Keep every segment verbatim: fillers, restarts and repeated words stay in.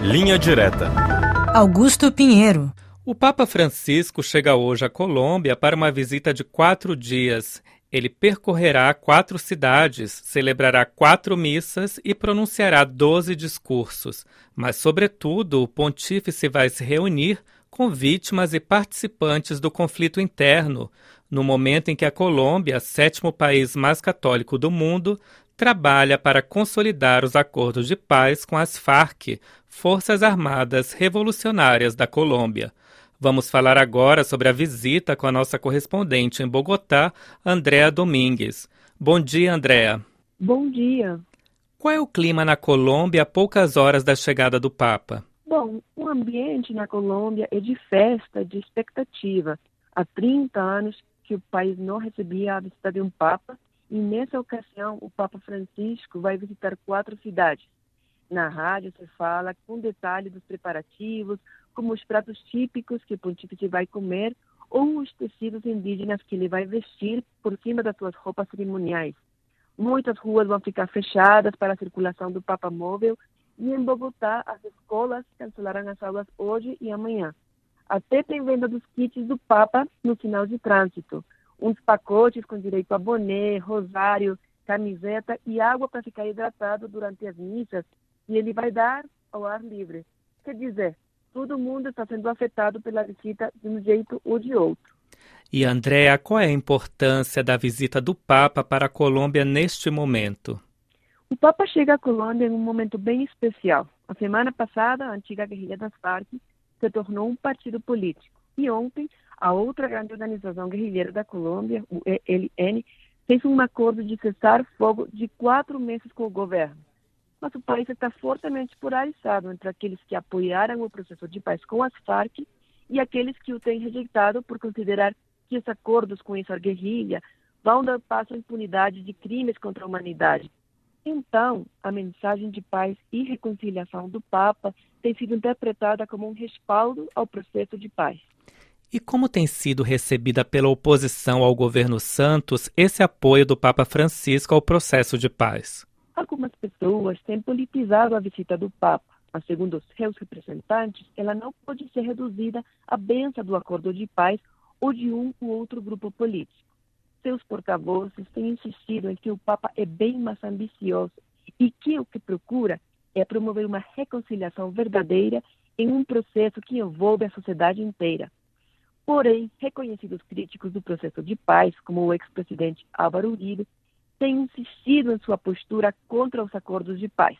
Linha Direta. Augusto Pinheiro. O Papa Francisco chega hoje à Colômbia para uma visita de quatro dias. Ele percorrerá quatro cidades, celebrará quatro missas e pronunciará doze discursos. Mas, sobretudo, o pontífice vai se reunir com vítimas e participantes do conflito interno, no momento em que a Colômbia, sétimo país mais católico do mundo, trabalha para consolidar os acordos de paz com as Farc, Forças Armadas Revolucionárias da Colômbia. Vamos falar agora sobre a visita com a nossa correspondente em Bogotá, Andréa Domingues. Bom dia, Andréa. Bom dia. Qual é o clima na Colômbia a poucas horas da chegada do Papa? Bom, o ambiente na Colômbia é de festa, de expectativa. Há trinta anos que o país não recebia a visita de um Papa e nessa ocasião o Papa Francisco vai visitar quatro cidades. Na rádio se fala com detalhe dos preparativos, como os pratos típicos que o pontífice vai comer ou os tecidos indígenas que ele vai vestir por cima das suas roupas cerimoniais. Muitas ruas vão ficar fechadas para a circulação do Papa móvel e em Bogotá as escolas cancelarão as aulas hoje e amanhã. Até tem venda dos kits do Papa no sinal de trânsito. Uns pacotes com direito a boné, rosário, camiseta e água para ficar hidratado durante as missas e ele vai dar ao ar livre. Quer dizer, todo mundo está sendo afetado pela visita de um jeito ou de outro. E, Andréa, qual é a importância da visita do Papa para a Colômbia neste momento? O Papa chega à Colômbia em um momento bem especial. A semana passada, a antiga guerrilha das Farc se tornou um partido político. E ontem, a outra grande organização guerrilheira da Colômbia, o E L N, fez um acordo de cessar fogo de quatro meses com o governo. Mas o país está fortemente polarizado entre aqueles que apoiaram o processo de paz com as Farc e aqueles que o têm rejeitado por considerar que os acordos com essa guerrilha vão dar passo à impunidade de crimes contra a humanidade. Então, a mensagem de paz e reconciliação do Papa tem sido interpretada como um respaldo ao processo de paz. E como tem sido recebida pela oposição ao governo Santos esse apoio do Papa Francisco ao processo de paz? Algumas pessoas têm politizado a visita do Papa, mas segundo os seus representantes, ela não pode ser reduzida à benção do acordo de paz ou de um ou outro grupo político. Seus porta-vozes têm insistido em que o Papa é bem mais ambicioso e que o que procura é promover uma reconciliação verdadeira em um processo que envolve a sociedade inteira. Porém, reconhecidos críticos do processo de paz, como o ex-presidente Álvaro Uribe, têm insistido em sua postura contra os acordos de paz.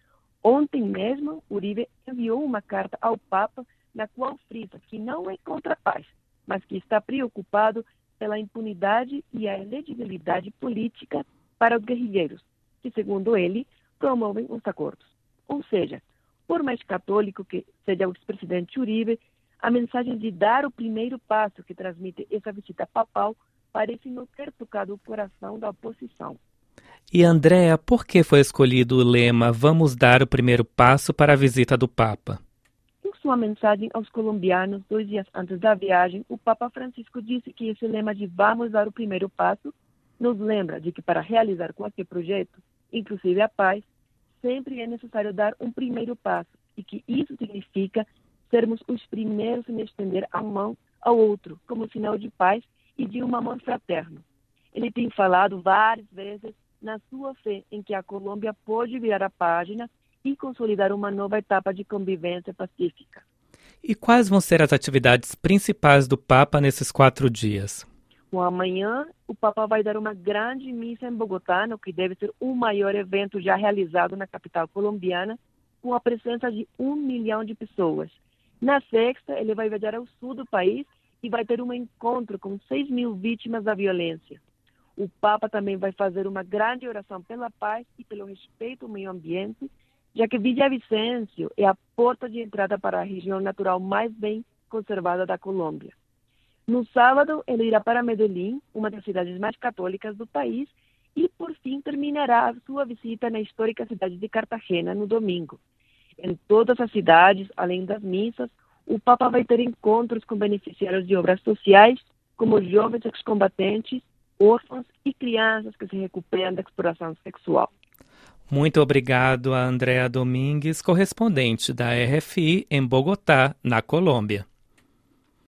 Ontem mesmo, Uribe enviou uma carta ao Papa na qual frisa que não é contra a paz, mas que está preocupado pela impunidade e a elegibilidade política para os guerrilheiros, que, segundo ele, promovem os acordos. Ou seja, por mais católico que seja o ex-presidente Uribe, a mensagem de dar o primeiro passo que transmite essa visita papal parece não ter tocado o coração da oposição. E, Andréa, por que foi escolhido o lema "Vamos dar o primeiro passo" para a visita do Papa? Em sua mensagem aos colombianos, dois dias antes da viagem, o Papa Francisco disse que esse lema de "Vamos dar o primeiro passo" nos lembra de que para realizar qualquer projeto, inclusive a paz, sempre é necessário dar um primeiro passo e que isso significa sermos os primeiros em estender a mão ao outro como sinal de paz e de um amor fraterno. Ele tem falado várias vezes na sua fé em que a Colômbia pode virar a página e consolidar uma nova etapa de convivência pacífica. E quais vão ser as atividades principais do Papa nesses quatro dias? Bom, amanhã o Papa vai dar uma grande missa em Bogotá, no que deve ser o maior evento já realizado na capital colombiana, com a presença de um milhão de pessoas. Na sexta, ele vai viajar ao sul do país e vai ter um encontro com seis mil vítimas da violência. O Papa também vai fazer uma grande oração pela paz e pelo respeito ao meio ambiente, já que Villavicencio é a porta de entrada para a região natural mais bem conservada da Colômbia. No sábado, ele irá para Medellín, uma das cidades mais católicas do país, e, por fim, terminará a sua visita na histórica cidade de Cartagena no domingo. Em todas as cidades, além das missas, o Papa vai ter encontros com beneficiários de obras sociais, como jovens ex-combatentes, órfãos e crianças que se recuperam da exploração sexual. Muito obrigado a Andréa Domingues, correspondente da R F I em Bogotá, na Colômbia.